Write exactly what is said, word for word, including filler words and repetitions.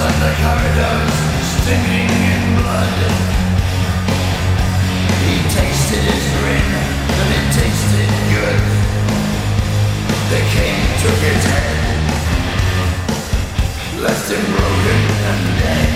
on the corridors, stinking in blood. He tasted his grin, and it tasted good. They came, took his head, left him broken and dead.